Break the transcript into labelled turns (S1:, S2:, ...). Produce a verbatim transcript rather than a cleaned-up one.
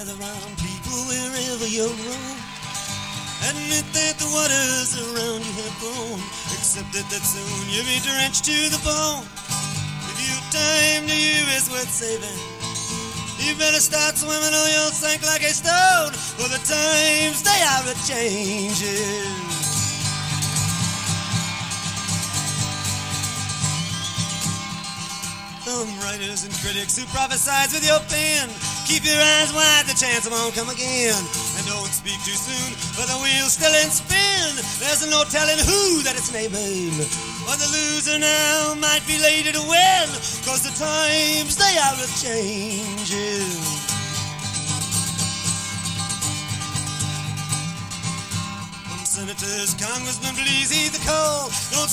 S1: gather round, people, wherever you roam. Admit that the waters around you have grown. Accept it that soon you'll be drenched to the bone. If your time to you is worth saving, you better start swimming or you'll sink like a stone. For the times, they are a-changing. Some writers and critics who prophesize with your pen, keep your eyes wide, the chance won't come again. And don't speak too soon, for the wheel's still in spin. There's no telling who that it's naming. Or the loser now might be later to win, cause the times, they are a-changing. From senators, congressmen, please heed the call. Don't